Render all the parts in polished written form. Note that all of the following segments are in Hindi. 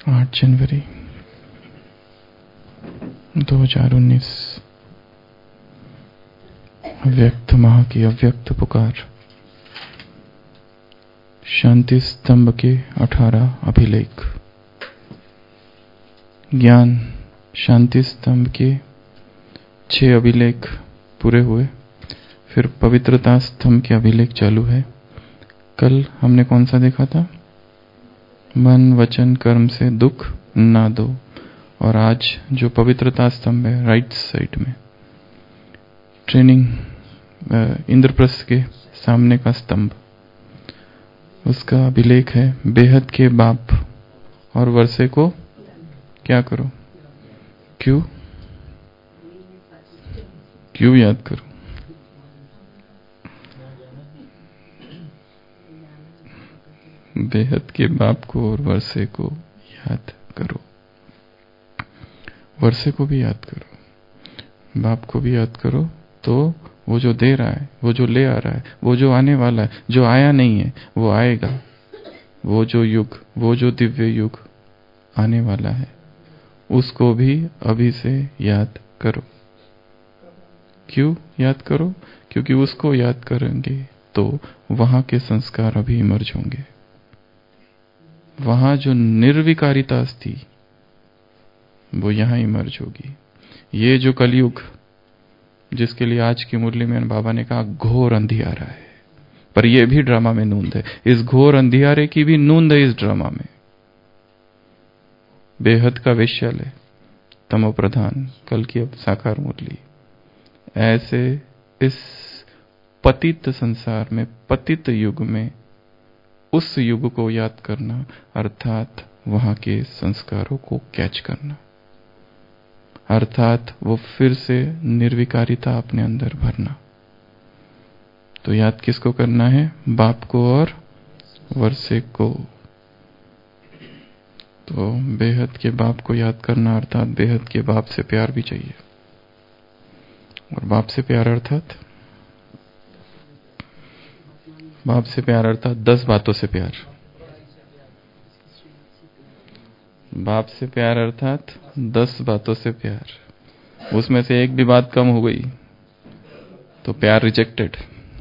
8 जनवरी 2019। अव्यक्त माह की अव्यक्त पुकार। शांति स्तंभ के 18 अभिलेख। ज्ञान शांति स्तंभ के 6 अभिलेख पूरे हुए। फिर पवित्रता स्तंभ के अभिलेख चालू है। कल हमने कौन सा देखा था? मन वचन कर्म से दुख ना दो। और आज जो पवित्रता स्तंभ है राइट साइड में, ट्रेनिंग इंद्रप्रस्थ के सामने का स्तंभ, उसका अभिलेख है बेहद के बाप और वर्षे को क्या करो। क्यों याद करो? बेहद के बाप को और वर्षे को याद करो। वर्षे को भी याद करो, बाप को भी याद करो। तो वो जो दे रहा है, वो जो ले आ रहा है, वो जो आने वाला है, जो आया नहीं है वो आएगा। वो जो युग, वो जो दिव्य युग आने वाला है, उसको भी अभी से याद करो। क्यों याद करो? क्योंकि उसको याद करेंगे तो वहां के संस्कार अभी इमर्ज होंगे। वहां जो निर्विकारिता थी वो यहां इमर्ज होगी। ये जो कलयुग, जिसके लिए आज की मुरली में बाबा ने कहा घोर अंधियारा है, पर यह भी ड्रामा में नूंद है। इस घोर अंधियारे की भी नूंद है इस ड्रामा में। बेहद का वेश्यालय, तमो प्रधान, कल की अब साकार मुरली। ऐसे इस पतित संसार में, पतित युग में, उस युग को याद करना, अर्थात वहां के संस्कारों को कैच करना, अर्थात वो फिर से निर्विकारिता अपने अंदर भरना। तो याद किसको करना है? बाप को और वर्षे को। तो बेहद के बाप को याद करना, अर्थात बेहद के बाप से प्यार भी चाहिए। और बाप से प्यार अर्थात 10 बातों से प्यार। बाप से प्यार अर्थात 10 बातों से प्यार। उसमें से एक भी बात कम हो गई तो प्यार रिजेक्टेड।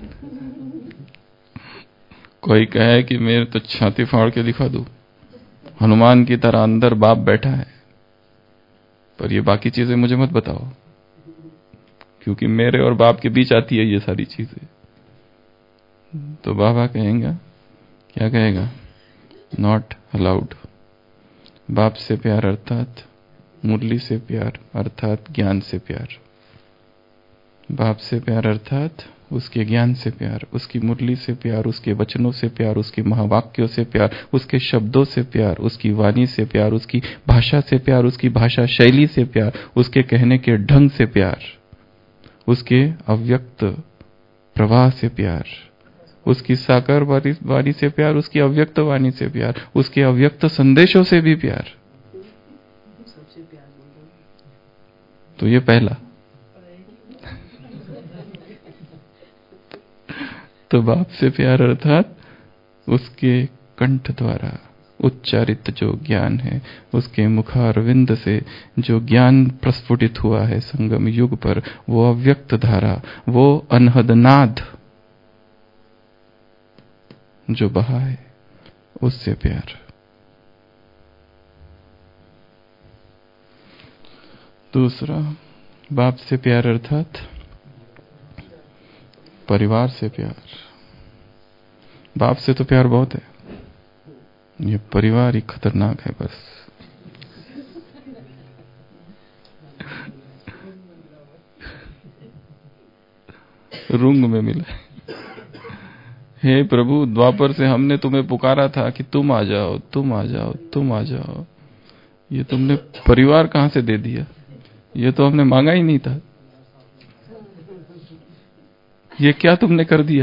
कोई कहे कि मेरे तो छाती फाड़ के दिखा दूं, हनुमान की तरह अंदर बाप बैठा है, पर ये बाकी चीजें मुझे मत बताओ, क्योंकि मेरे और बाप के बीच आती है ये सारी चीजें। तो बाबा कहेंगे, क्या कहेगा? Not allowed. बाप से प्यार अर्थात मुरली से प्यार, अर्थात ज्ञान से प्यार। बाप से प्यार अर्थात उसके ज्ञान से प्यार, उसकी मुरली से प्यार, उसके वचनों से प्यार, उसके महावाक्यों से प्यार, उसके शब्दों से प्यार, उसकी वाणी से प्यार, उसकी भाषा से प्यार, उसकी भाषा शैली से प्यार, उसके कहने के ढंग से प्यार, उसके अव्यक्त प्रवाह से प्यार, उसकी साकार वाणी से प्यार, उसकी अव्यक्त वाणी से प्यार, उसके अव्यक्त संदेशों से भी प्यार। तो ये पहला। तो बाप से प्यार अर्थात उसके कंठ द्वारा उच्चारित जो ज्ञान है, उसके मुखारविंद से जो ज्ञान प्रस्फुटित हुआ है संगम युग पर, वो अव्यक्त धारा, वो अनहद नाद जो बहा है, उससे प्यार। दूसरा, बाप से प्यार अर्थात परिवार से प्यार। बाप से तो प्यार बहुत है, ये परिवार ही खतरनाक है। बस रुंग में मिला। हे प्रभु, द्वापर से हमने तुम्हें पुकारा था कि तुम आ जाओ, तुम आ जाओ, तुम आ जाओ। ये तुमने परिवार कहां से दे दिया? ये तो हमने मांगा ही नहीं था। ये क्या तुमने कर दिया?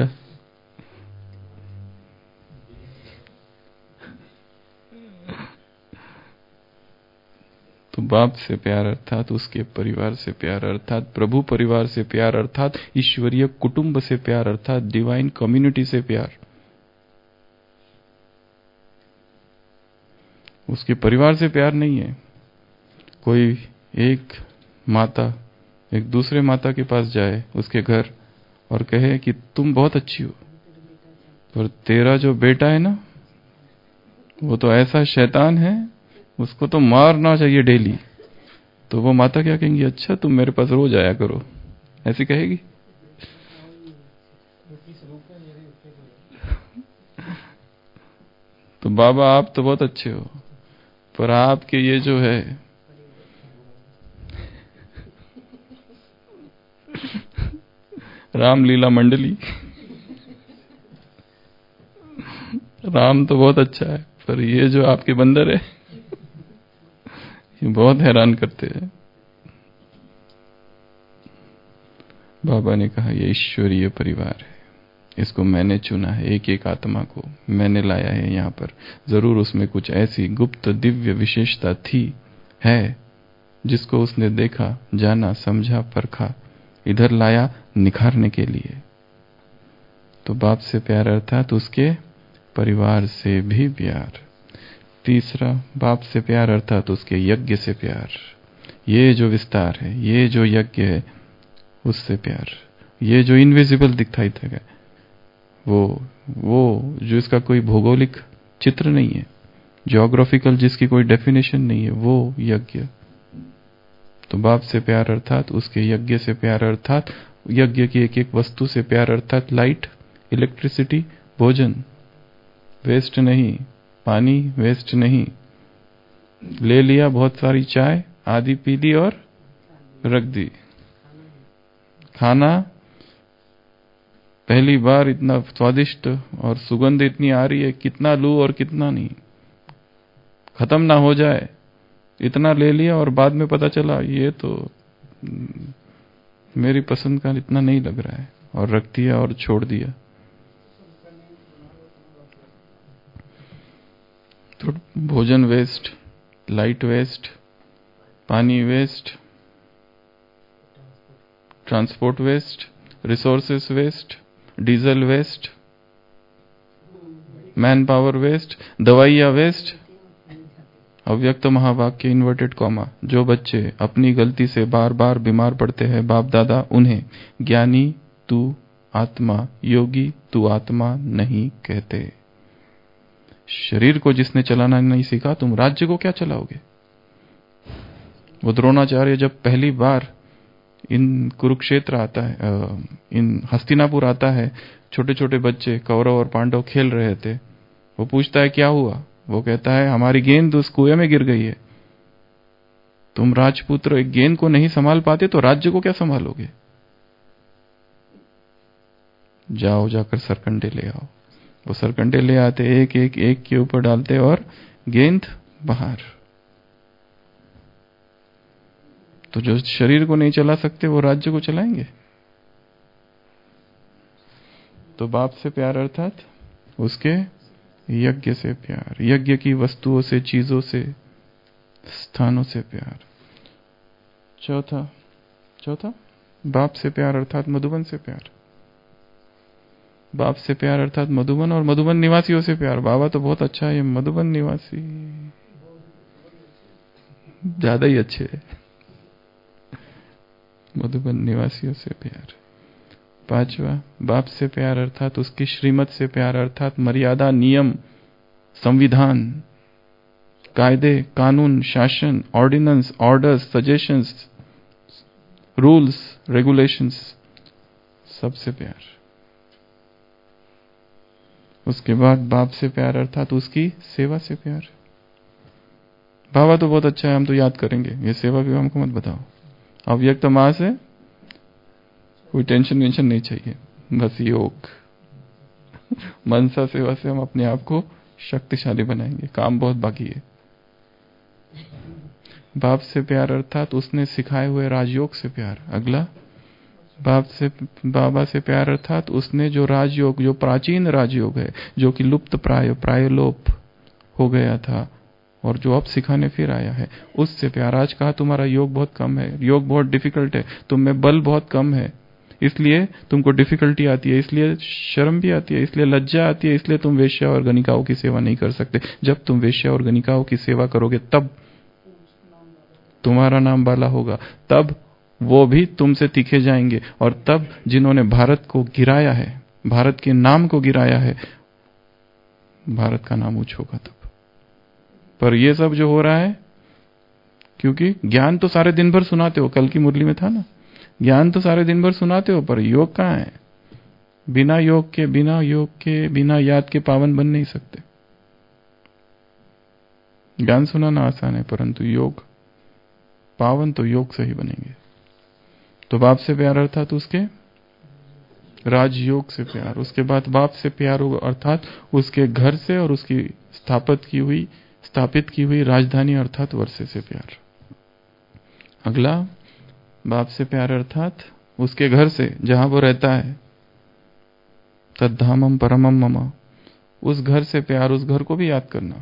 तो बाप से प्यार अर्थात उसके परिवार से प्यार, अर्थात प्रभु परिवार से प्यार, अर्थात ईश्वरीय कुटुंब से प्यार, अर्थात डिवाइन कम्युनिटी से प्यार। उसके परिवार से प्यार नहीं है। कोई एक माता एक दूसरे माता के पास जाए उसके घर और कहे कि तुम बहुत अच्छी हो, पर तेरा जो बेटा है ना वो तो ऐसा शैतान है, उसको तो मारना चाहिए डेली। तो वो माता क्या कहेंगी, अच्छा तुम मेरे पास रोज आया करो, ऐसी कहेगी? तो बाबा आप तो बहुत अच्छे हो, पर आपके ये जो है रामलीला मंडली, राम तो बहुत अच्छा है, पर ये जो आपके बंदर है ये बहुत हैरान करते हैं। बाबा ने कहा ये ईश्वरीय परिवार है, इसको मैंने चुना है, एक एक आत्मा को मैंने लाया है यहाँ पर। जरूर उसमें कुछ ऐसी गुप्त दिव्य विशेषता थी, है, जिसको उसने देखा, जाना, समझा, परखा, इधर लाया निखारने के लिए। तो बाप से प्यार अर्थात उसके परिवार से भी प्यार। तीसरा, बाप से प्यार अर्थात उसके यज्ञ से प्यार। ये जो विस्तार है, ये जो यज्ञ है, उससे प्यार। ये जो इनविजिबल दिखाई देगा, वो जो इसका कोई भौगोलिक चित्र नहीं है, ज्योग्राफिकल जिसकी कोई डेफिनेशन नहीं है, वो यज्ञ। तो बाप से प्यार अर्थात उसके यज्ञ से प्यार, अर्थात यज्ञ की एक एक वस्तु से प्यार, अर्थात लाइट, इलेक्ट्रिसिटी, भोजन वेस्ट नहीं, पानी वेस्ट नहीं, ले लिया बहुत सारी चाय आधी पी ली और रख दी। खाना पहली बार इतना स्वादिष्ट और सुगंध इतनी आ रही है, कितना लूं और कितना नहीं, खत्म ना हो जाए इतना ले लिया और बाद में पता चला ये तो मेरी पसंद का इतना नहीं लग रहा है, और रख दिया और छोड़ दिया। तो भोजन वेस्ट, लाइट वेस्ट, पानी waste, transport waste, resources waste, diesel waste, man power waste, दवाइयां वेस्ट। अव्यक्त महावाक्य इन्वर्टेड कॉमा, जो बच्चे अपनी गलती से बार बार बीमार पड़ते हैं बाप दादा उन्हें ज्ञानी तू आत्मा, योगी तू आत्मा नहीं कहते। शरीर को जिसने चलाना नहीं सीखा, तुम राज्य को क्या चलाओगे? वो द्रोणाचार्य जब पहली बार इन कुरुक्षेत्र आता है, इन हस्तिनापुर आता है, छोटे छोटे बच्चे कौरव और पांडव खेल रहे थे। वो पूछता है क्या हुआ? वो कहता है हमारी गेंद उस कुएं में गिर गई है। तुम राजपुत्र एक गेंद को नहीं संभाल पाते तो राज्य को क्या संभालोगे? जाओ जाकर सरकंडे ले आओ। वो सरकंडे ले आते, एक एक एक के ऊपर डालते और गेंद बाहर। तो जो शरीर को नहीं चला सकते वो राज्य को चलाएंगे। तो बाप से प्यार अर्थात उसके यज्ञ से प्यार, यज्ञ की वस्तुओं से, चीजों से, स्थानों से प्यार। चौथा बाप से प्यार अर्थात मधुबन से प्यार। बाप से प्यार अर्थात मधुबन और मधुबन निवासियों से प्यार। बाबा तो बहुत अच्छा है, मधुबन निवासी ज्यादा ही अच्छे है। मधुबन निवासियों से प्यार। पांचवा, बाप से प्यार अर्थात उसकी श्रीमत से प्यार, अर्थात मर्यादा, नियम, संविधान, कायदे, कानून, शासन, ordinance, orders, suggestions, rules, regulations, सबसे प्यार। उसके बाद बाप से प्यार अर्थात उसकी सेवा से प्यार। बाबा तो बहुत अच्छा है, हम तो याद करेंगे, ये सेवा भी हमको मत बताओ। अव्यक्त मां से कोई टेंशन वेंशन नहीं चाहिए, बस योग मनसा सेवा से हम अपने आप को शक्तिशाली बनाएंगे, काम बहुत बाकी है। बाप से प्यार अर्थात उसने सिखाए हुए राजयोग से प्यार। अगला, बाबा से प्यार अर्थात उसने जो राजयोग, जो प्राचीन राजयोग है, जो कि लुप्त प्रायलोप हो गया था और जो अब सिखाने फिर आया है, उससे प्यार। आज कहा तुम्हारा योग बहुत कम है, योग बहुत डिफिकल्ट है, तुम में बल बहुत कम है, इसलिए तुमको डिफिकल्टी आती है, इसलिए शर्म भी आती है, इसलिए लज्जा आती है, इसलिए तुम वेश्या और गणिकाओं की सेवा नहीं कर सकते। जब तुम वेश्या और गणिकाओं की सेवा करोगे तब तुम्हारा नाम बाला होगा, तब वो भी तुमसे तीखे जाएंगे, और तब जिन्होंने भारत को गिराया है, भारत के नाम को गिराया है, भारत का नाम ऊंच होगा तब। पर ये सब जो हो रहा है, क्योंकि ज्ञान तो सारे दिन भर सुनाते हो, कल की मुरली में था ना, ज्ञान तो सारे दिन भर सुनाते हो, पर योग कहाँ है? बिना योग के, बिना याद के पावन बन नहीं सकते। ज्ञान सुनाना आसान है, परंतु योग पावन तो योग से ही बनेंगे। तो बाप से प्यार अर्थात उसके राजयोग से प्यार, उसके बाद बाप से प्यार होगा अर्थात उसके घर से और उसकी स्थापित की हुई राजधानी अर्थात वर्षे से प्यार। अगला बाप से प्यार अर्थात उसके घर से जहां वो रहता है, तद्धामम परमम मम, उस घर से प्यार, उस घर को भी याद करना।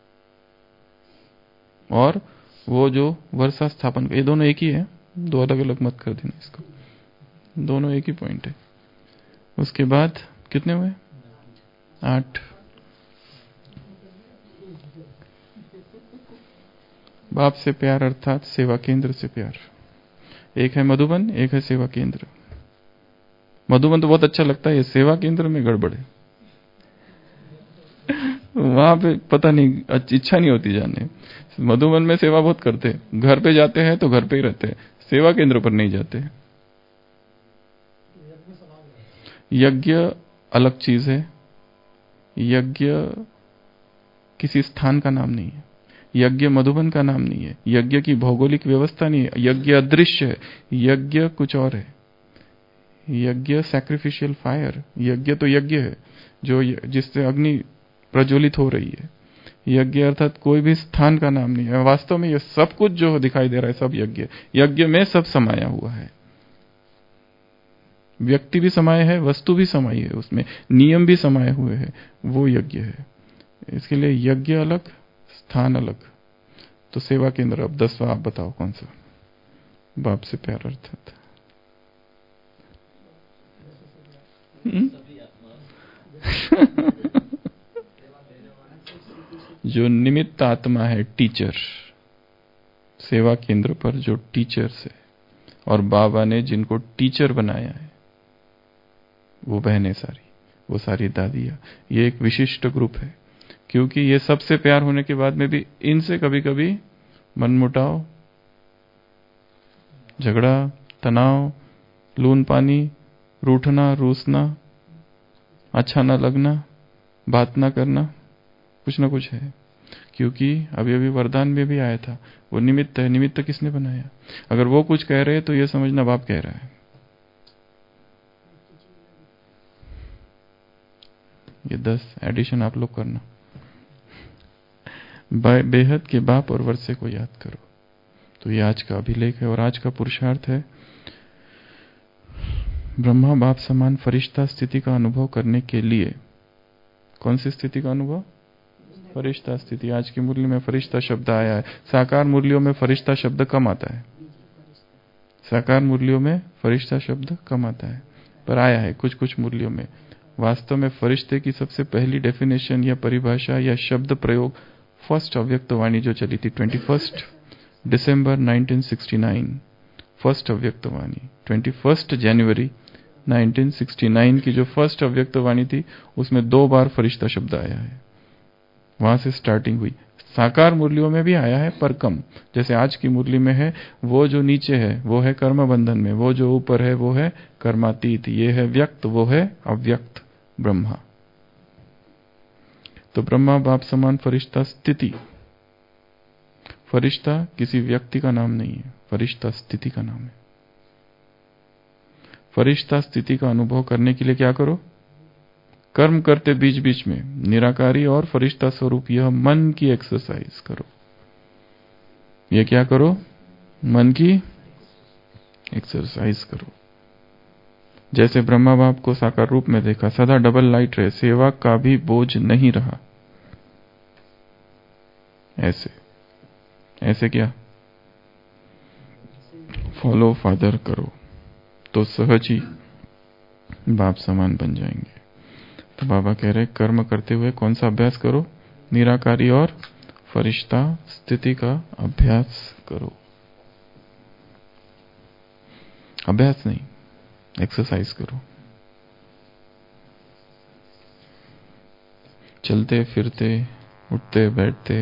और वो जो वर्षा स्थापन, ये दोनों एक ही है, दो अलग अलग मत कर देना इसको, दोनों एक ही पॉइंट है। उसके बाद कितने हुए? 8। बाप से प्यार अर्थात सेवा केंद्र से प्यार। एक है मधुबन, एक है सेवा केंद्र। मधुबन तो बहुत अच्छा लगता है, ये सेवा केंद्र में गड़बड़ है। वहां पे पता नहीं, इच्छा नहीं होती जाने। मधुबन में सेवा बहुत करते हैं, घर पे जाते हैं तो घर पे ही रहते हैं, सेवा केंद्र पर नहीं जाते। यज्ञ अलग चीज है, यज्ञ किसी स्थान का नाम नहीं है, यज्ञ मधुबन का नाम नहीं है, यज्ञ की भौगोलिक व्यवस्था नहीं है, यज्ञ अदृश्य है, यज्ञ कुछ और है। यज्ञ सैक्रिफिशियल फायर, यज्ञ तो यज्ञ है जो जिससे अग्नि प्रज्वलित हो रही है। यज्ञ अर्थात कोई भी स्थान का नाम नहीं है। वास्तव में ये सब कुछ जो दिखाई दे रहा है सब यज्ञ, यज्ञ में सब समाया हुआ है। व्यक्ति भी समाये है, वस्तु भी समाई है, उसमें नियम भी समाये हुए हैं, वो यज्ञ है। इसके लिए यज्ञ अलग, स्थान अलग। तो सेवा केंद्र। अब 10वां आप बताओ कौन सा? बाप से प्यार अर्थात जो निमित्त आत्मा है, टीचर, सेवा केंद्र पर जो टीचर्स है, और बाबा ने जिनको टीचर बनाया है वो बहनें सारी, वो सारी दादियां, ये एक विशिष्ट ग्रुप है। क्योंकि ये सबसे प्यार होने के बाद में भी इनसे कभी कभी मनमुटाव, झगड़ा, तनाव, लून पानी, रूठना, रूसना, अच्छा ना लगना, बात ना करना, कुछ ना कुछ है। क्योंकि अभी अभी वरदान में भी आया था, वो निमित्त है। निमित्त किसने बनाया? अगर वो कुछ कह रहे हैं तो ये समझना बाप कह रहा है। ये 10 एडिशन आप लोग करना। बेहद के बाप और वर्षे को याद करो। तो ये आज का अभिलेख है और आज का पुरुषार्थ है। ब्रह्मा बाप समान फरिश्ता स्थिति का अनुभव करने के लिए, कौन सी स्थिति का अनुभव? फरिश्ता स्थिति। आज की मुरली में फरिश्ता शब्द आया है। साकार मुरलियों में फरिश्ता शब्द कम आता है, साकार मुरलियों में फरिश्ता शब्द कम आता है, पर आया है कुछ कुछ मुरलियों में। वास्तव में फरिश्ते की सबसे पहली डेफिनेशन या परिभाषा या शब्द प्रयोग फर्स्ट अव्यक्त वाणी जो चली थी 21 दिसंबर 1969, फर्स्ट अव्यक्त वाणी 21 जनवरी 1969 की जो फर्स्ट अव्यक्त वाणी थी, उसमें 2 बार फरिश्ता शब्द आया है। वहां से स्टार्टिंग हुई। साकार मुरलियों में भी आया है पर कम। जैसे आज की मुरली में है, वो जो नीचे है वो है कर्म बंधन में, वो जो ऊपर है वो है कर्मातीत, ये है व्यक्त, वो है अव्यक्त ब्रह्मा। तो ब्रह्मा बाप समान फरिश्ता स्थिति। फरिश्ता किसी व्यक्ति का नाम नहीं है, फरिश्ता स्थिति का नाम है। फरिश्ता स्थिति का अनुभव करने के लिए क्या करो? कर्म करते बीच बीच में निराकारी और फरिश्ता स्वरूप यह मन की एक्सरसाइज करो। ये क्या करो? मन की एक्सरसाइज करो। जैसे ब्रह्मा बाप को साकार रूप में देखा, सदा डबल लाइट रहे, सेवा का भी बोझ नहीं रहा। ऐसे ऐसे क्या? फॉलो फादर करो। तो सहज ही बाप समान बन जाएंगे। तो बाबा कह रहे कर्म करते हुए कौन सा अभ्यास करो? निराकारी और फरिश्ता स्थिति का अभ्यास करो। अभ्यास नहीं, एक्सरसाइज करो। चलते फिरते, उठते बैठते,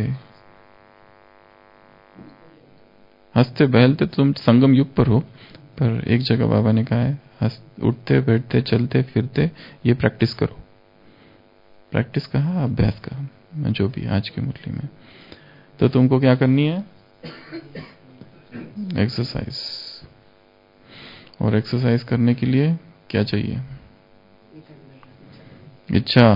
हंसते बहलते तुम संगम युग पर हो, पर एक जगह बाबा ने कहा है उठते बैठते चलते फिरते ये प्रैक्टिस करो। प्रैक्टिस कहा, अभ्यास कहा, जो भी आज की मुरली में। तो तुमको क्या करनी है? एक्सरसाइज। और एक्सरसाइज करने के लिए क्या चाहिए? इच्छा,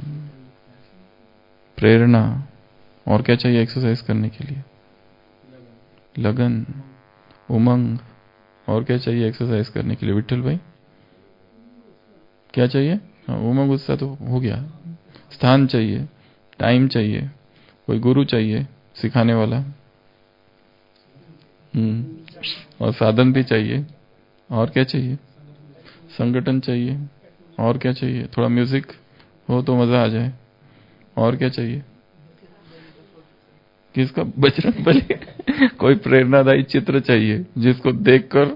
प्रेरणा। और क्या चाहिए एक्सरसाइज करने के लिए? लगन, उमंग। और क्या चाहिए एक्सरसाइज करने के लिए विठल भाई? क्या चाहिए? उमंग उत्साह तो हो गया। स्थान चाहिए, टाइम चाहिए, कोई गुरु चाहिए सिखाने वाला, और साधन भी चाहिए। और क्या चाहिए? संगठन चाहिए। और क्या चाहिए? थोड़ा म्यूजिक हो तो मजा आ जाए। और क्या चाहिए? किसका? बजरंग बली। कोई प्रेरणादायी चित्र चाहिए जिसको देखकर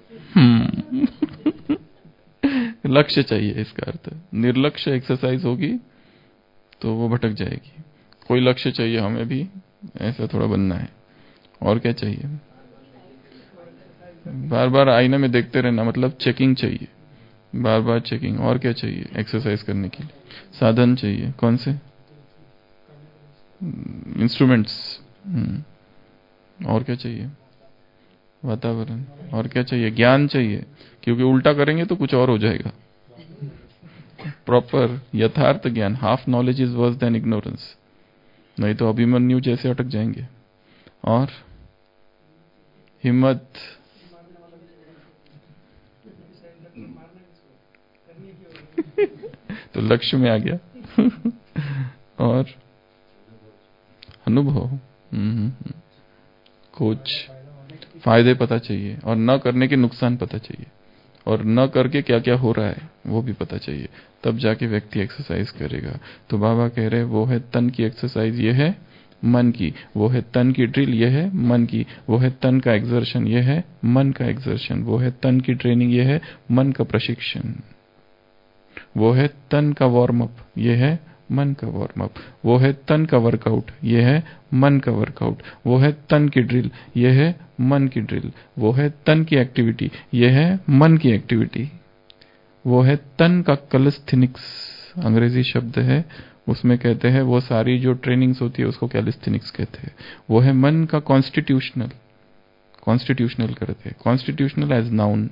लक्ष्य चाहिए। इसका अर्थ निर्लक्ष्य एक्सरसाइज होगी तो वो भटक जाएगी। कोई लक्ष्य चाहिए हमें भी, ऐसा थोड़ा बनना है। और क्या चाहिए? बार बार आईने में देखते रहना, मतलब चेकिंग चाहिए, बार बार चेकिंग। और क्या चाहिए एक्सरसाइज करने के लिए? साधन चाहिए। कौन से? इंस्ट्रूमेंट्स। और क्या चाहिए? वातावरण। और क्या चाहिए? ज्ञान चाहिए, क्योंकि उल्टा करेंगे तो कुछ और हो जाएगा। प्रॉपर यथार्थ ज्ञान। Half knowledge is worse than ignorance, नहीं तो अभिमन्यु जैसे अटक जाएंगे। और हिम्मत। तो लक्ष्य में आ गया। और अनुभव। कुछ फायदे पता चाहिए, और न करने के नुकसान पता चाहिए, और न करके क्या क्या हो रहा है वो भी पता चाहिए। तब जाके व्यक्ति एक्सरसाइज करेगा। तो बाबा कह रहे वो है तन की एक्सरसाइज, ये है मन की। वो है तन की ड्रिल, ये है मन की। वो है तन का एक्सर्शन, ये है मन का एक्सर्शन। वो है तन की ट्रेनिंग, ये है मन का प्रशिक्षण। वो है तन का वार्म अप, ये है मन का वार्म अप। वो है तन का वर्कआउट, ये है मन का वर्कआउट। वो है तन की ड्रिल, ये है मन की ड्रिल। वो है तन की एक्टिविटी, ये है मन की एक्टिविटी। वो है तन का कैलिस्थेनिक्स, अंग्रेजी शब्द है, उसमें कहते हैं वो सारी जो ट्रेनिंग्स होती है उसको कैलिस्थेनिक्स कहते हैं। वो है मन का कॉन्स्टिट्यूशनल, कॉन्स्टिट्यूशनल करते हैं, कॉन्स्टिट्यूशनल एज नाउन।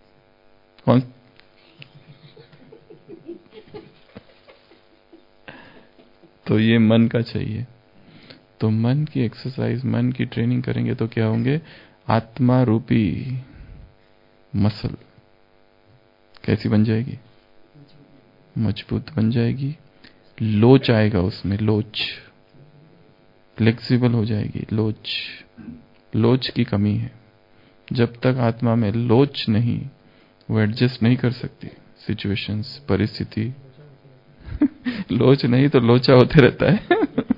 तो ये मन का चाहिए। तो मन की एक्सरसाइज, मन की ट्रेनिंग करेंगे तो क्या होंगे? आत्मा रूपी मसल कैसी बन जाएगी? मजबूत बन जाएगी। लोच आएगा उसमें, लोच, फ्लेक्सिबल हो जाएगी। लोच, लोच की कमी है। जब तक आत्मा में लोच नहीं, वो एडजस्ट नहीं कर सकती सिचुएशंस, परिस्थिति। लोच नहीं तो लोचा होते रहता है।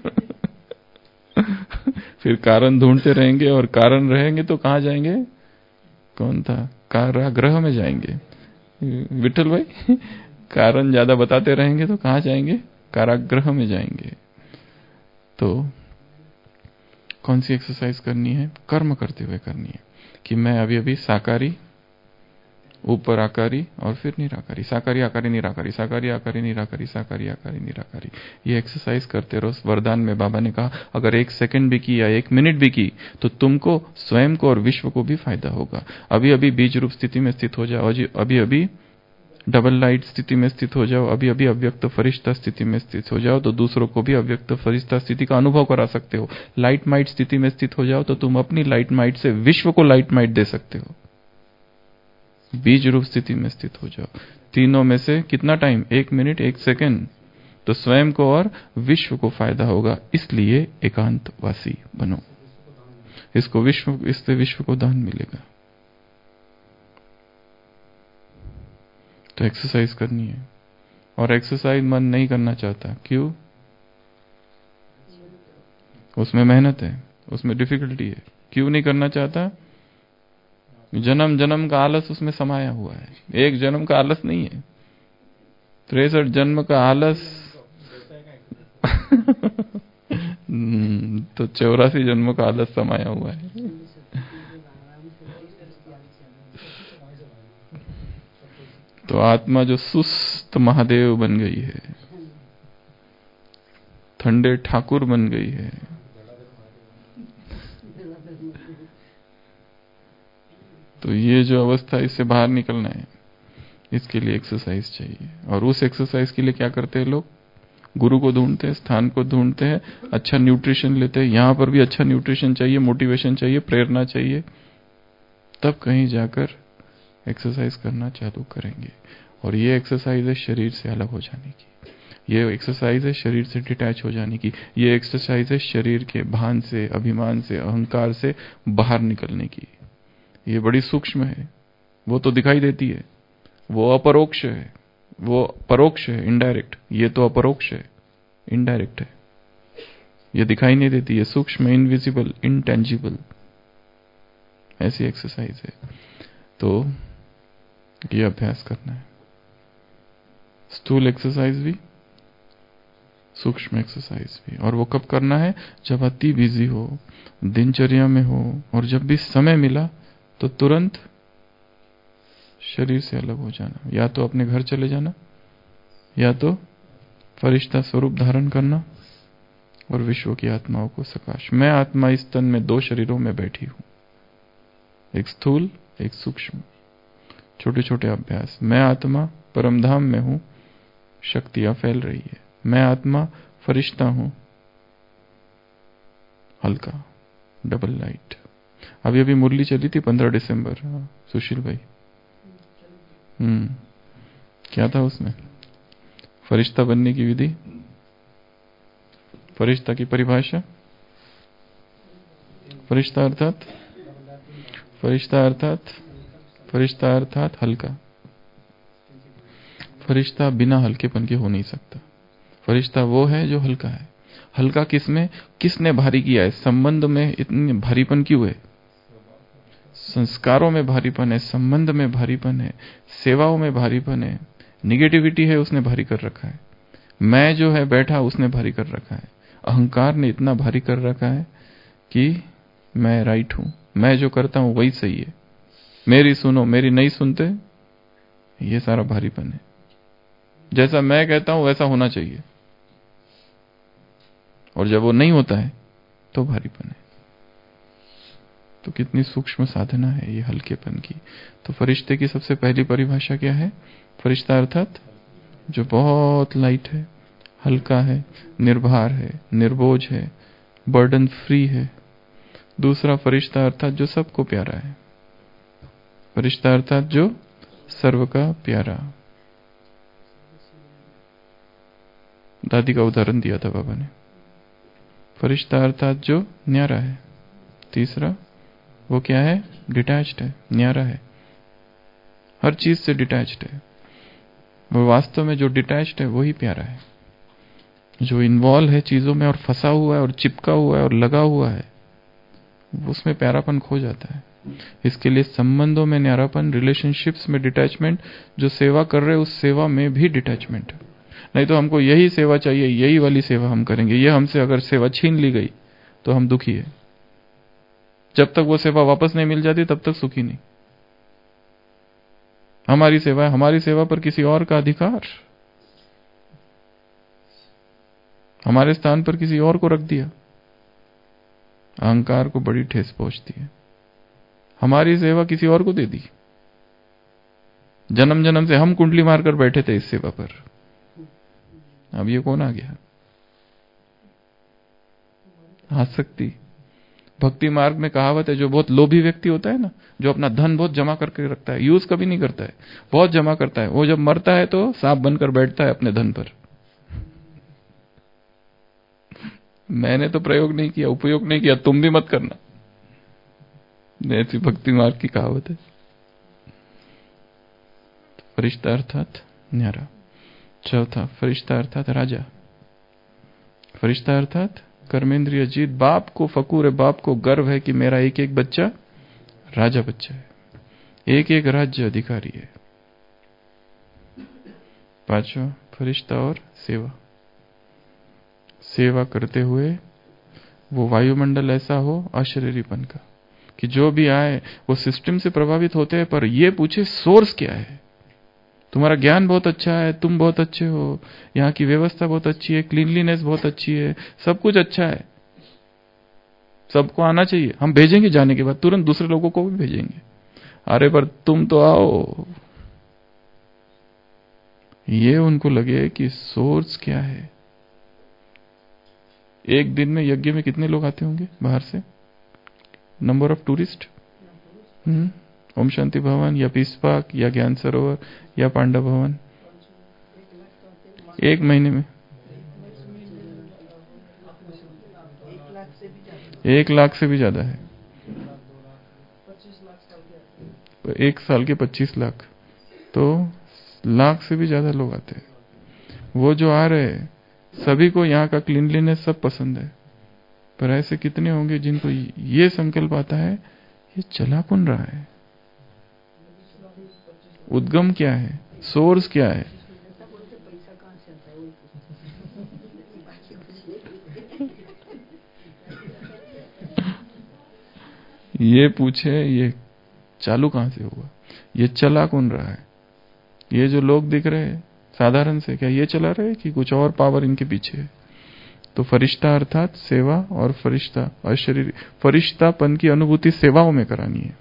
फिर कारण ढूंढते रहेंगे, और कारण रहेंगे तो कहां जाएंगे? कौन था? कारागृह में जाएंगे। विठल भाई, कारण ज्यादा बताते रहेंगे तो कहां जाएंगे? कारागृह में जाएंगे। तो कौन सी एक्सरसाइज करनी है? कर्म करते हुए करनी है कि मैं अभी अभी साकारी, ऊपर आकारी, और फिर निराकारी। साकारी आकारी निराकारी, साकारी आकारी निराकारी, साकारी आकारी निराकारी। ये एक्सरसाइज करते रहो। वरदान में बाबा ने कहा अगर 1 सेकंड भी की या 1 मिनट भी की तो तुमको, स्वयं को और विश्व को भी फायदा होगा। अभी अभी बीज रूप स्थिति में स्थित हो जाओ, अभी अभी डबल लाइट स्थिति में स्थित हो जाओ, अभी अभी अव्यक्त फरिश्ता स्थिति में स्थित हो जाओ, तो दूसरों को भी अव्यक्त फरिश्ता स्थिति का अनुभव करा सकते हो। लाइट माइट स्थिति में स्थित हो जाओ तो तुम अपनी लाइट माइट से विश्व को लाइट माइट दे सकते हो। बीज रूप स्थिति में स्थित हो जाओ। तीनों में से कितना टाइम? 1 minute 1 second. तो स्वयं को और विश्व को फायदा होगा। इसलिए एकांतवासी बनो। इससे विश्व को दान मिलेगा। तो एक्सरसाइज करनी है। और एक्सरसाइज मन नहीं करना चाहता, क्यों? उसमें मेहनत है, उसमें डिफिकल्टी है। क्यों नहीं करना चाहता? जन्म जन्म का आलस उसमें समाया हुआ है। एक जन्म का आलस नहीं है, 63 जन्म का आलस तो 84 जन्म का आलस समाया हुआ है। तो आत्मा जो सुस्त महादेव बन गई है, ठंडे ठाकुर बन गई है, तो ये जो अवस्था, इससे बाहर निकलना है, इसके लिए एक्सरसाइज चाहिए। और उस एक्सरसाइज के लिए क्या करते हैं लोग? गुरु को ढूंढते हैं, स्थान को ढूंढते हैं, अच्छा न्यूट्रिशन लेते हैं। यहां पर भी अच्छा न्यूट्रिशन चाहिए, मोटिवेशन चाहिए, प्रेरणा चाहिए, तब कहीं जाकर एक्सरसाइज करना चालू करेंगे। और ये एक्सरसाइज है शरीर से अलग हो जाने की, ये एक्सरसाइज है शरीर से डिटैच हो जाने की, ये एक्सरसाइज है शरीर के भान से, अभिमान से, अहंकार से बाहर निकलने की। ये बड़ी सूक्ष्म है, वो तो दिखाई देती है, वो अपरोक्ष है, वो परोक्ष है, इनडायरेक्ट। ये तो अपरोक्ष है, इनडायरेक्ट है, ये दिखाई नहीं देती, ये सूक्ष्म, इनविजिबल, इंटेंजिबल, ऐसी एक्सरसाइज है। तो ये अभ्यास करना है। स्थूल एक्सरसाइज भी, सूक्ष्म एक्सरसाइज भी। और वो कब करना है? जब अति बिजी हो, दिनचर्या में हो, और जब भी समय मिला तो तुरंत शरीर से अलग हो जाना। या तो अपने घर चले जाना, या तो फरिश्ता स्वरूप धारण करना और विश्व की आत्माओं को सकाश। मैं आत्मा इस तन में 2 शरीरों में बैठी हूं, एक स्थूल, एक सूक्ष्म। छोटे छोटे अभ्यास। मैं आत्मा परमधाम में हूं, शक्तियां फैल रही है। मैं आत्मा फरिश्ता हूं, हल्का, डबल लाइट। अभी अभी मुरली चली थी 15 दिसंबर, सुशील भाई। क्या था उसमें? फरिश्ता बनने की विधि, फरिश्ता की परिभाषा। फरिश्ता अर्थात, फरिश्ता अर्थात, फरिश्ता अर्थात हल्का। फरिश्ता बिना हल्केपन के हो नहीं सकता। फरिश्ता वो है जो हल्का है। हल्का किसमें? किसने भारी किया है? संबंध में इतनी भारीपन क्यों है? संस्कारों में भारीपन है, संबंध में भारीपन है, सेवाओं में भारीपन है, निगेटिविटी है, उसने भारी कर रखा है। मैं जो है बैठा, उसने भारी कर रखा है। अहंकार ने इतना भारी कर रखा है कि मैं राइट हूं, मैं जो करता हूं वही सही है, मेरी सुनो, मेरी नहीं सुनते, ये सारा भारीपन है। जैसा मैं कहता हूं वैसा होना चाहिए, और जब वो नहीं होता है तो भारीपन है। तो कितनी सूक्ष्म साधना है ये हल्केपन की। तो फरिश्ते की सबसे पहली परिभाषा क्या है? फरिश्ता अर्थात जो बहुत लाइट है, हल्का है, निर्भर है, निर्बोझ है, बर्डन फ्री है। दूसरा फरिश्ता अर्थात जो सबको प्यारा है। फरिश्ता अर्थात जो सर्व का प्यारा। दादी का उदाहरण दिया था बाबा ने। फरिश्ता अर्थात जो न्यारा है। तीसरा वो क्या है? डिटैच्ड है, न्यारा है, हर चीज से डिटैच्ड है। वो वास्तव में जो डिटैच्ड है वही प्यारा है। जो इन्वॉल्व है चीजों में और फंसा हुआ है और चिपका हुआ है और लगा हुआ है, उसमें प्यारापन खो जाता है। इसके लिए संबंधों में न्यारापन, रिलेशनशिप्स में डिटैचमेंट, जो सेवा कर रहे हैं उस सेवा में भी डिटैचमेंट। नहीं तो हमको यही सेवा चाहिए, यही वाली सेवा हम करेंगे, ये हमसे अगर सेवा छीन ली गई तो हम दुखी है। जब तक वो सेवा वापस नहीं मिल जाती तब तक सुखी नहीं। हमारी सेवा है, हमारी सेवा पर किसी और का अधिकार, हमारे स्थान पर किसी और को रख दिया, अहंकार को बड़ी ठेस पहुंचती है। हमारी सेवा किसी और को दे दी। जन्म जन्म से हम कुंडली मारकर बैठे थे इस सेवा पर, अब ये कौन आ गया? आसक्ति। भक्ति मार्ग में कहावत है, जो बहुत लोभी व्यक्ति होता है ना, जो अपना धन बहुत जमा करके रखता है, यूज कभी नहीं करता है, बहुत जमा करता है, वो जब मरता है तो सांप बनकर बैठता है अपने धन पर। मैंने तो प्रयोग नहीं किया, उपयोग नहीं किया, तुम भी मत करना, ऐसी भक्ति मार्ग की कहावत है। फरिश्ता अर्थात न्यारा। चौथा फरिश्ता अर्थात राजा। फरिश्ता अर्थात कर्मेंद्रिय जीत। बाप को फकूर है, बाप को गर्व है कि मेरा एक एक बच्चा राजा बच्चा है, एक एक राज्य अधिकारी है। पांचवा फरिश्ता और सेवा। सेवा करते हुए वो वायुमंडल ऐसा हो अशरीरीपन का कि जो भी आए वो सिस्टम से प्रभावित होते हैं, पर ये पूछे सोर्स क्या है। तुम्हारा ज्ञान बहुत अच्छा है, तुम बहुत अच्छे हो, यहाँ की व्यवस्था बहुत अच्छी है, क्लीनलीनेस बहुत अच्छी है, सब कुछ अच्छा है, सबको आना चाहिए, हम भेजेंगे, जाने के बाद तुरंत दूसरे लोगों को भी भेजेंगे। अरे पर तुम तो आओ। ये उनको लगे कि सोर्स क्या है। एक दिन में यज्ञ में कितने लोग आते होंगे बाहर से? Number of tourist? Om Shanti Bhavan या पीस पार्क या ज्ञान सरोवर या पांडव भवन? एक महीने में 1 लाख से भी ज्यादा है। एक साल के 25 लाख, तो लाख से भी ज्यादा लोग आते हैं। वो जो आ रहे हैं सभी को यहाँ का क्लीनलीनेस सब पसंद है, पर ऐसे कितने होंगे जिनको ये संकल्प आता है ये चला कौन रहा है, उद्गम क्या है, सोर्स क्या है। ये पूछे ये चालू कहां से हुआ, ये चला कौन रहा है। ये जो लोग दिख रहे हैं साधारण से, क्या ये चला रहे कि कुछ और पावर इनके पीछे है। तो फरिश्ता अर्थात सेवा और फरिश्ता अशरीरी, फरिश्तापन की अनुभूति सेवाओं में करानी है।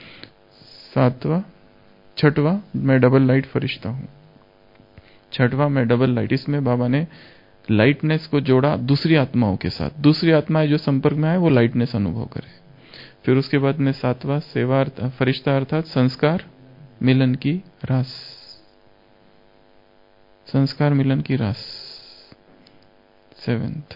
छठवा मैं डबल लाइट फरिश्ता हूं। छठवा मैं डबल लाइट, इसमें बाबा ने लाइटनेस को जोड़ा दूसरी आत्माओं के साथ। दूसरी आत्माएं जो संपर्क में आए वो लाइटनेस अनुभव करे। फिर उसके बाद में सातवां सेवा फरिश्ता अर्थात संस्कार मिलन की रास। संस्कार मिलन की रास। 7th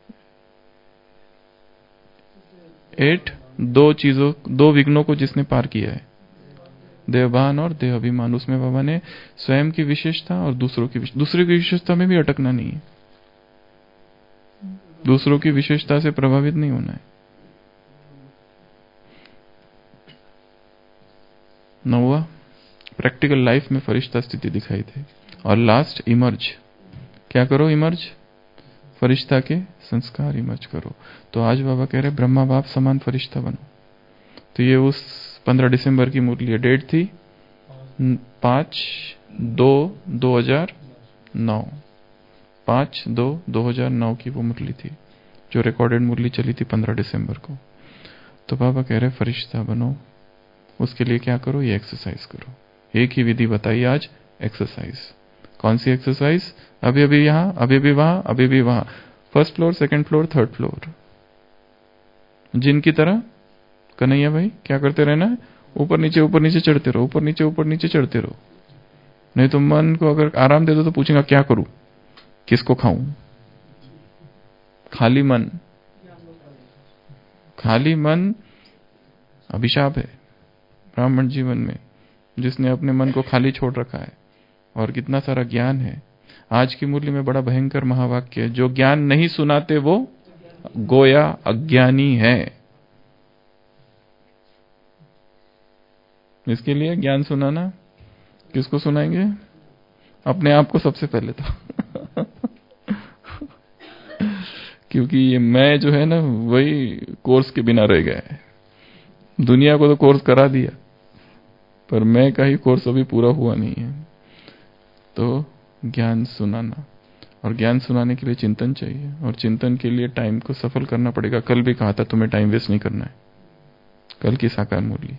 8 दो विघ्नों को जिसने पार किया है, देहभान और देह अभिमान। उसमें बाबा ने स्वयं की विशेषता और दूसरों की विशेषता में भी अटकना नहीं है, दूसरों की विशेषता से प्रभावित नहीं होना है। 9वां प्रैक्टिकल लाइफ में फरिश्ता स्थिति दिखाई दे। और लास्ट इमर्ज, क्या करो? इमर्ज, फरिश्ता के संस्कार इमर्ज करो। तो आज बाबा कह रहे ब्रह्मा बाप समान फरिश्ता बनो। तो ये उस 15 दिसंबर की मुरली है, डेट थी 5/2/2009, 5/2/2009 की वो मुरली थी जो रिकॉर्डेड मुरली चली थी 15 दिसंबर को। तो बाबा कह रहे फरिश्ता बनो, उसके लिए क्या करो? ये एक्सरसाइज करो। एक ही विधि बताई आज, एक्सरसाइज। कौन सी एक्सरसाइज? अभी अभी यहां, अभी अभी वहां, अभी भी वहां, 1st floor, 2nd floor, 3rd floor. जिनकी तरह कन्हैया भाई क्या करते रहना है? ऊपर नीचे चढ़ते रहो, ऊपर नीचे चढ़ते रहो। नहीं तो मन को अगर आराम दे दो तो पूछेगा क्या करूं, किसको खाऊं। खाली मन अभिशाप है ब्राह्मण जीवन में, जिसने अपने मन को खाली छोड़ रखा है। और कितना सारा ज्ञान है। आज की मुरली में बड़ा भयंकर महावाक्य है, जो ज्ञान नहीं सुनाते वो गोया अज्ञानी है। इसके लिए ज्ञान सुनाना, किसको सुनाएंगे? अपने आप को सबसे पहले तो क्योंकि ये मैं जो है ना, वही कोर्स के बिना रह गया है। दुनिया को तो कोर्स करा दिया, पर मैं का ही कोर्स अभी पूरा हुआ नहीं है। तो ज्ञान सुनाना, और ज्ञान सुनाने के लिए चिंतन चाहिए, और चिंतन के लिए टाइम को सफल करना पड़ेगा। कल भी कहा था तुम्हें टाइम वेस्ट नहीं करना है, कल की साकार मुरली।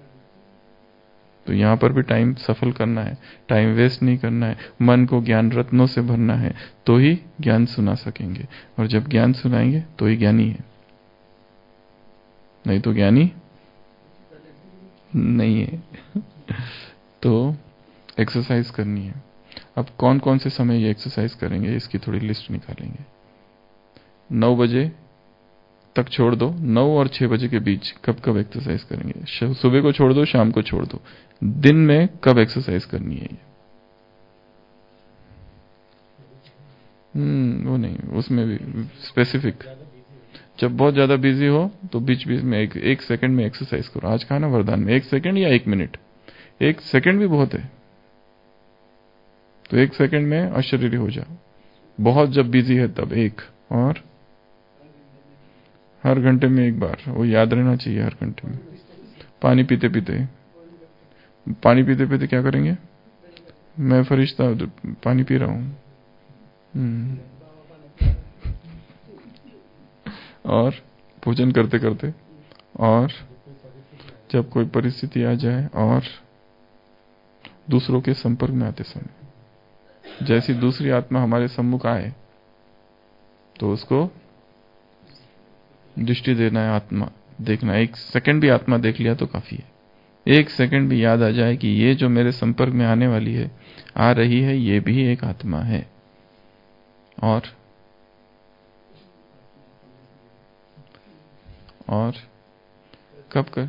तो यहां पर भी टाइम सफल करना है, टाइम वेस्ट नहीं करना है, मन को ज्ञान रत्नों से भरना है, तो ही ज्ञान सुना सकेंगे। और जब ज्ञान सुनाएंगे तो ही ज्ञानी है, नहीं तो ज्ञानी नहीं है। तो एक्सरसाइज करनी है। अब कौन कौन से समय ये एक्सरसाइज करेंगे, इसकी थोड़ी लिस्ट निकालेंगे। 9 बजे तक छोड़ दो, 9 और 6 बजे के बीच कब कब एक्सरसाइज करेंगे। सुबह को छोड़ दो, शाम को छोड़ दो। दिन में कब एक्सरसाइज करनी है, वो नहीं, उसमें भी स्पेसिफिक। जब बहुत ज्यादा बिजी हो तो बीच बीच में एक सेकंड में एक्सरसाइज करो। आज कहा ना वरदान में 1 सेकंड या 1 मिनट, 1 सेकंड भी बहुत है, तो 1 सेकंड में अशरीरी हो जाओ। बहुत जब बिजी है तब 1, और हर घंटे में 1 बार, वो याद रहना चाहिए हर घंटे में। पानी पीते पीते क्या करेंगे? मैं फरिश्ता पानी पी रहा हूं। और भोजन करते करते, और जब कोई परिस्थिति आ जाए, और दूसरों के संपर्क में आते समय जैसी दूसरी आत्मा हमारे सम्मुख आए तो उसको दृष्टि देना है, आत्मा देखना। 1 सेकंड भी आत्मा देख लिया तो काफी है। 1 सेकंड भी याद आ जाए कि ये जो मेरे संपर्क में आने वाली है, आ रही है, ये भी एक आत्मा है। और कब कर,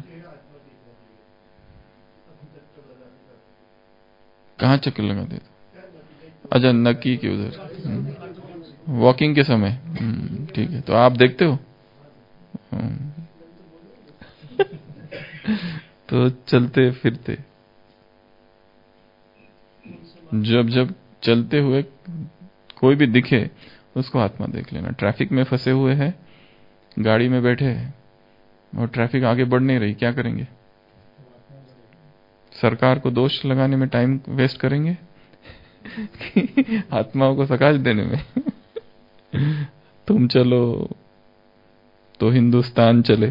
कहाँ चक्कर लगाते? अच्छा, नक्की के उधर वॉकिंग के समय। ठीक है, तो आप देखते हो? तो चलते फिरते, जब चलते हुए कोई भी दिखे उसको आत्मा देख लेना। ट्रैफिक में फंसे हुए हैं, गाड़ी में बैठे हैं और ट्रैफिक आगे बढ़ नहीं रही, क्या करेंगे? सरकार को दोष लगाने में टाइम वेस्ट करेंगे कि आत्माओं को सकाश देने में? तुम चलो तो हिंदुस्तान चले।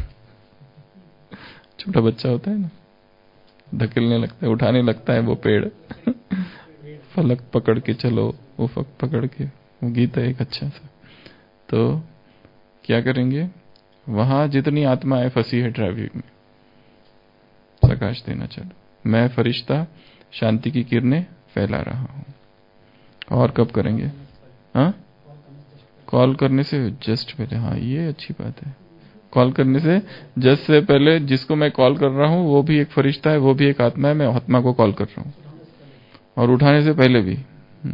छोटा बच्चा होता है ना, धकेलने लगता है, उठाने लगता है वो पेड़। फलक पकड़ के चलो, उफक पकड़ के, वो गीत है एक अच्छा सा। तो क्या करेंगे? वहां जितनी आत्माएं फंसी है ट्रैफिक में, प्रकाश देना चलो। मैं फरिश्ता शांति की किरणें फैला रहा हूं। और कब करेंगे? हाँ, कॉल करने से जस्ट पहले। हाँ, ये अच्छी बात है। कॉल करने से जस्ट से पहले जिसको मैं कॉल कर रहा हूं वो भी एक फरिश्ता है, वो भी एक आत्मा है। मैं आत्मा को कॉल कर रहा हूं, और उठाने से पहले भी।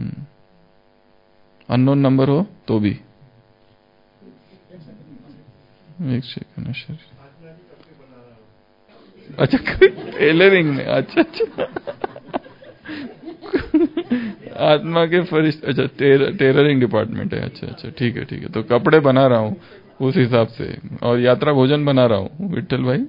अननोन नंबर हो तो भी। एक सेकंड। अच्छा, टेलरिंग में। अच्छा आत्मा के फरिश्ते। अच्छा, टेलरिंग डिपार्टमेंट है। अच्छा, ठीक है। तो कपड़े बना रहा हूँ उस हिसाब से, और यात्रा भोजन बना रहा हूँ विट्ठल भाई।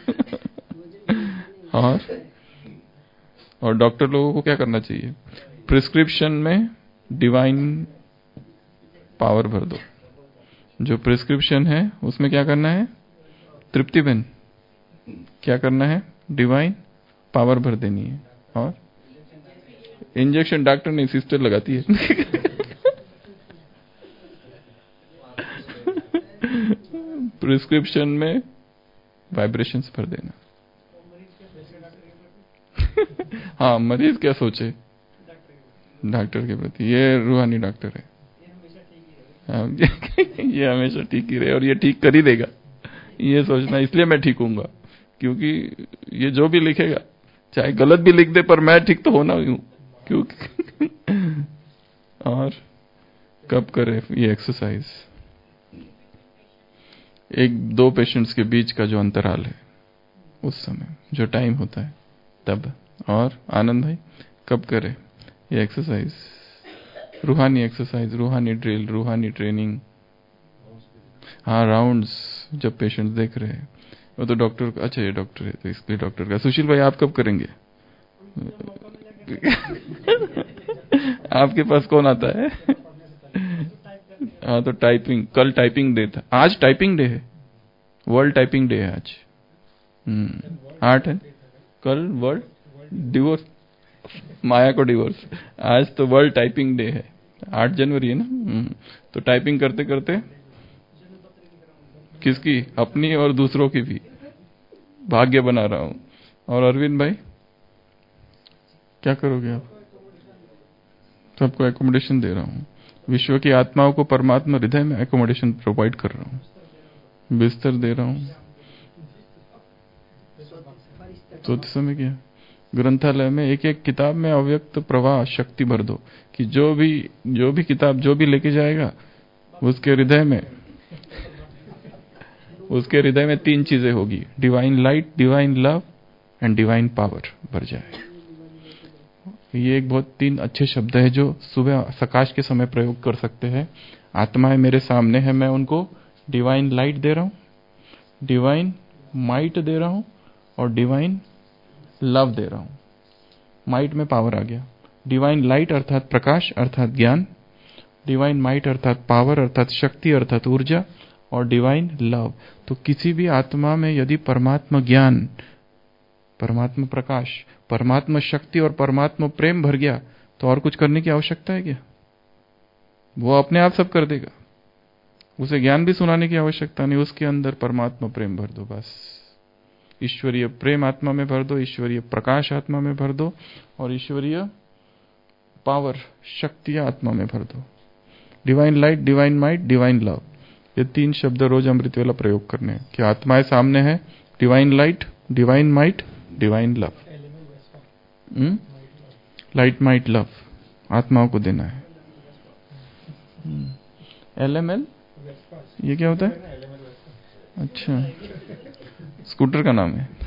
और डॉक्टर लोगों को क्या करना चाहिए? प्रिस्क्रिप्शन में डिवाइन पावर भर दो। जो प्रिस्क्रिप्शन है उसमें क्या करना है? तृप्ति बहन, क्या करना है? डिवाइन पावर भर देनी है। और इंजेक्शन डॉक्टर नहीं, सिस्टर लगाती है। प्रिस्क्रिप्शन में वाइब्रेशंस भर देना। हाँ, मरीज क्या सोचे डॉक्टर के प्रति, ये रूहानी डॉक्टर है। ये हमेशा ठीक ही रहे, और ये ठीक कर ही देगा, ये सोचना। इसलिए मैं ठीक हूंगा, क्योंकि ये जो भी लिखेगा, चाहे गलत भी लिख दे, पर मैं ठीक तो होना ही हूं। क्योंकि और कब करे ये एक्सरसाइज? 1-2 पेशेंट्स के बीच का जो अंतराल है, उस समय जो टाइम होता है तब। और आनंद भाई कब करे ये एक्सरसाइज? रूहानी एक्सरसाइज, रूहानी ड्रिल, रूहानी ट्रेनिंग। हाँ, राउंड्स जब पेशेंट देख रहे हैं, वो तो डॉक्टर। अच्छा, ये डॉक्टर है तो इसलिए डॉक्टर का। सुशील भाई आप कब करेंगे? आपके पास कौन आता है? हाँ, तो टाइपिंग, कल टाइपिंग डे था। आज टाइपिंग डे है, वर्ल्ड टाइपिंग डे है आज। 8 है, कल वर्ल्ड डिवोर्स, माया को डिवोर्स। आज तो वर्ल्ड टाइपिंग डे है, 8 जनवरी है ना। तो टाइपिंग करते करते किसकी? अपनी और दूसरों की भी भाग्य बना रहा हूं। और अरविंद भाई क्या करोगे आप? सबको एकोमोडेशन दे रहा हूं। विश्व की आत्माओं को परमात्मा हृदय में एकोमोडेशन प्रोवाइड कर रहा हूं, बिस्तर दे रहा हूं। सोते समय क्या ग्रंथालय में एक एक किताब में अव्यक्त प्रवाह शक्ति भर दो कि जो भी किताब जो भी लेके जाएगा उसके हृदय में 3 चीजें होगी, divine light, divine love and divine power भर जाए। ये एक बहुत 3 अच्छे शब्द है जो सुबह सकाश के समय प्रयोग कर सकते हैं। आत्माएं मेरे सामने है, मैं उनको डिवाइन लाइट दे रहा हूं, डिवाइन माइट दे रहा हूं और डिवाइन लव दे रहा हूं। माइट में पावर आ गया, डिवाइन लाइट अर्थात प्रकाश अर्थात ज्ञान, डिवाइन माइट अर्थात पावर अर्थात शक्ति अर्थात ऊर्जा, और डिवाइन लव। तो किसी भी आत्मा में यदि परमात्मा ज्ञान, परमात्मा प्रकाश, परमात्मा शक्ति और परमात्मा प्रेम भर गया तो और कुछ करने की आवश्यकता है क्या? वो अपने आप सब कर देगा। उसे ज्ञान भी सुनाने की आवश्यकता नहीं, उसके अंदर परमात्मा प्रेम भर दो बस। ईश्वरीय प्रेम आत्मा में भर दो, ईश्वरीय प्रकाश आत्मा में भर दो और ईश्वरीय पावर शक्तियां आत्मा में भर दो। Divine light, divine might, divine love, ये 3 शब्द रोज अमृत वेला प्रयोग करने हैं कि आत्माएं सामने है, divine light, divine might, divine love. Light might love आत्माओं को देना है। LML ये क्या होता है? अच्छा, स्कूटर का नाम है।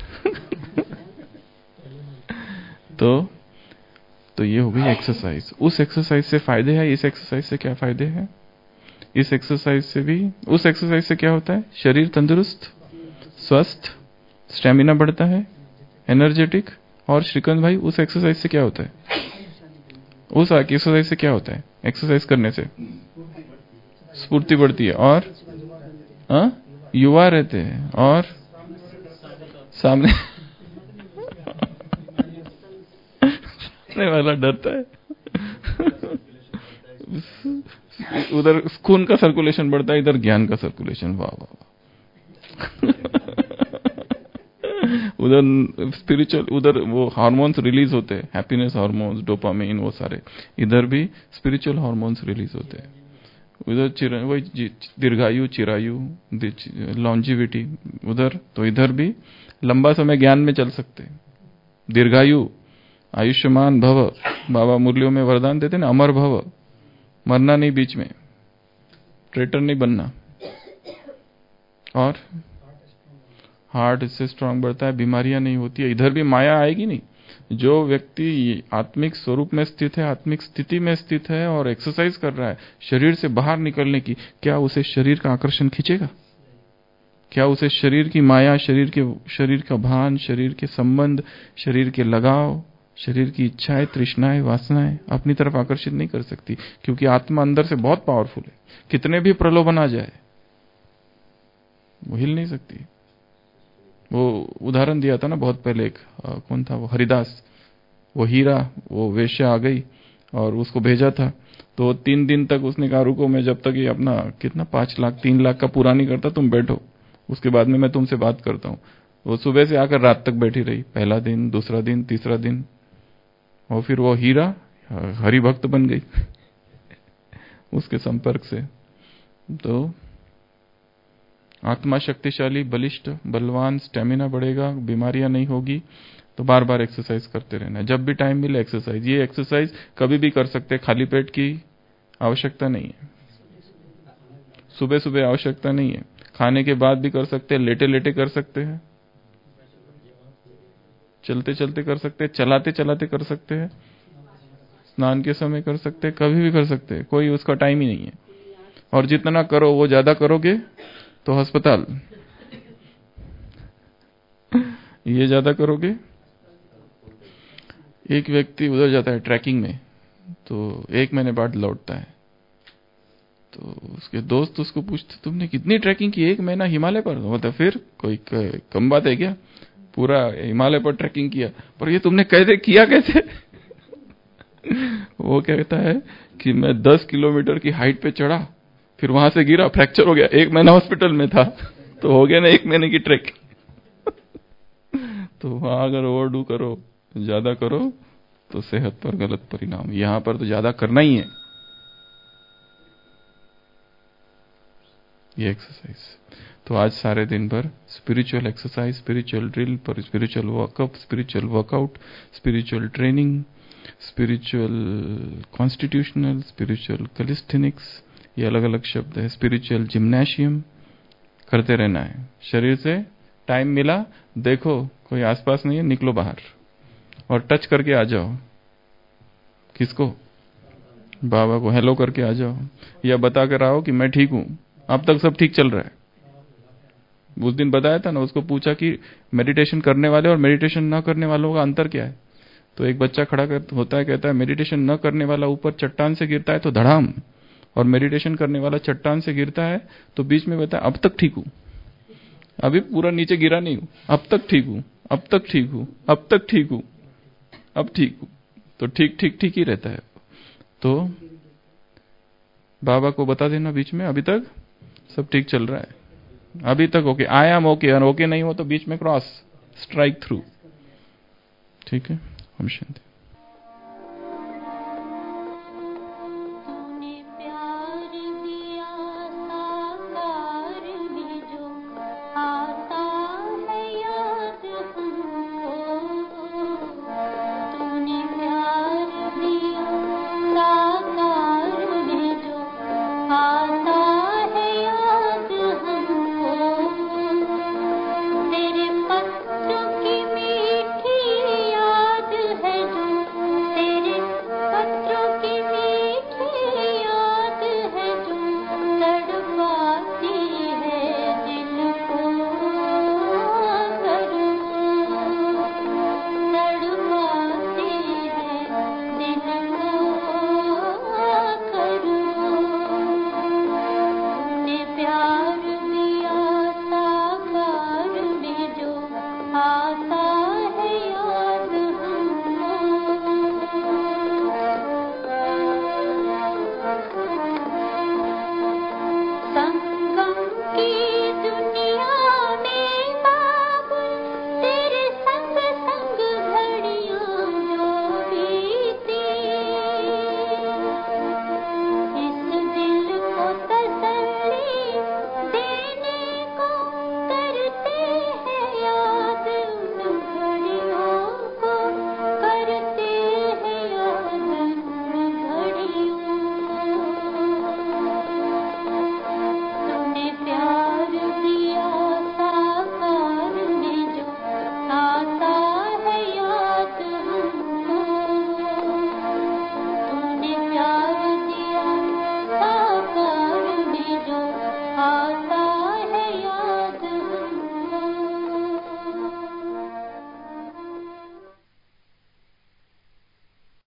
तो ये हो गई एक्सरसाइज। उस एक्सरसाइज से फायदे हैं, इस एक्सरसाइज से क्या फायदे हैं? इस एक्सरसाइज से भी, उस एक्सरसाइज से क्या होता है? शरीर तंदुरुस्त, स्वस्थ, स्टेमिना बढ़ता है, एनर्जेटिक। और श्रीकांत भाई, उस एक्सरसाइज से क्या होता है? उस एक्सरसाइज से क्या होता है? एक्सरसाइज करने से स्फूर्ति बढ़ती है और युवा रहते हैं और सामने वाला डरता है। उधर खून का सर्कुलेशन बढ़ता है, इधर ज्ञान का सर्कुलेशन। वाह वाह वाह। उधर स्पिरिचुअल, उधर वो हार्मोन्स रिलीज होते हैं, हैप्पीनेस हार्मोन्स, डोपामाइन, वो सारे। इधर भी स्पिरिचुअल हार्मोन्स रिलीज होते हैं। उधर वही दीर्घायु, चिरायु, लॉन्जिविटी उधर, तो इधर भी लंबा समय ज्ञान में चल सकते हैं। दीर्घायु, आयुष्मान भव, बाबा मुरलियों में वरदान देते ना, अमर भव, मरना नहीं बीच में, ट्रेटर नहीं बनना। और हार्ट इससे स्ट्रांग बढ़ता है, बीमारियां नहीं होती है। इधर भी माया आएगी नहीं। जो व्यक्ति आत्मिक स्वरूप में स्थित है, आत्मिक स्थिति में स्थित है और एक्सरसाइज कर रहा है शरीर से बाहर निकलने की, क्या उसे शरीर का आकर्षण खींचेगा? क्या उसे शरीर की माया, शरीर का भान, शरीर के संबंध, शरीर के लगाव, शरीर की इच्छाएं, तृष्णाएं, वासनाएं अपनी तरफ आकर्षित नहीं कर सकती, क्योंकि आत्मा अंदर से बहुत पावरफुल है। कितने भी प्रलोभन आ जाए वो हिल नहीं सकती। वो उदाहरण दिया था ना बहुत पहले, एक कौन था वो, हरिदास। वो हीरा, वो वेश्या आ गई और उसको भेजा था, तो 3 दिन तक उसने कहा रुको, मैं जब तक ये अपना कितना 5 लाख 3 लाख का पूरा नहीं करता तुम बैठो, उसके बाद में मैं तुमसे बात करता हूँ। वो सुबह से आकर रात तक बैठी रही, पहला दिन, दूसरा दिन, तीसरा दिन, और फिर वो हीरा हरि भक्त बन गई उसके संपर्क से। तो आत्मा शक्तिशाली, बलिष्ठ, बलवान, स्टेमिना बढ़ेगा, बीमारियां नहीं होगी। तो बार बार एक्सरसाइज करते रहना, जब भी टाइम मिले एक्सरसाइज। ये एक्सरसाइज कभी भी कर सकते हैं, खाली पेट की आवश्यकता नहीं है, सुबह सुबह आवश्यकता नहीं है, खाने के बाद भी कर सकते हैं, लेटे लेटे कर सकते हैं, चलते चलते कर सकते हैं, चलाते चलाते कर सकते हैं, स्नान के समय कर सकते हैं, कभी भी कर सकते हैं, कोई उसका टाइम ही नहीं है। और जितना करो वो ज्यादा करोगे तो अस्पताल, ये ज्यादा करोगे। एक व्यक्ति उधर जाता है ट्रैकिंग में, तो 1 महीने बाद लौटता है, तो उसके दोस्त उसको पूछते तुमने कितनी ट्रैकिंग की? 1 महीना हिमालय पर। बोलता फिर कोई कम बात है क्या, पूरा हिमालय पर ट्रैकिंग किया। पर ये तुमने कैसे किया, कैसे? वो कहता है कि मैं 10 किलोमीटर की हाइट पे चढ़ा, फिर वहां से गिरा, फ्रैक्चर हो गया, 1 महीना हॉस्पिटल में था, तो हो गया ना 1 महीने की ट्रैकिंग। तो वहां अगर ओवरडू करो, ज्यादा करो, तो सेहत पर गलत परिणाम। यहां पर तो ज्यादा करना ही है ये एक्सरसाइज। तो आज सारे दिन भर spiritual exercise, spiritual drill, spiritual workup, spiritual workout, spiritual training, spiritual constitutional, spiritual calisthenics, ये अलग अलग शब्द है, स्पिरिचुअल जिम्नेशियम करते रहना है। शरीर से टाइम मिला, देखो कोई आसपास नहीं है, निकलो बाहर और टच करके आ जाओ। किसको? बाबा को हेलो करके आ जाओ, या बता कर आओ कि मैं ठीक हूं, अब तक सब ठीक चल रहा है। उस दिन बताया था ना, उसको पूछा कि मेडिटेशन करने वाले और मेडिटेशन न करने वालों का अंतर क्या है। तो एक बच्चा खड़ा होता है, कहता है मेडिटेशन न करने वाला ऊपर चट्टान से गिरता है तो धड़ाम, और मेडिटेशन करने वाला चट्टान से गिरता है तो बीच में कहता है अब तक ठीक हूं, अभी पूरा नीचे गिरा नहीं हूं, अब तक ठीक हूं, अब तक ठीक हूं, अब तक ठीक हूं, अब ठीक हूं। तो ठीक ठीक ठीक ही रहता है। तो बाबा को बता देना बीच में अभी तक सब ठीक चल रहा है, अभी तक ओके, आई एम ओके, और ओके नहीं हो तो बीच में क्रॉस, स्ट्राइक थ्रू। ठीक है, हम शांति।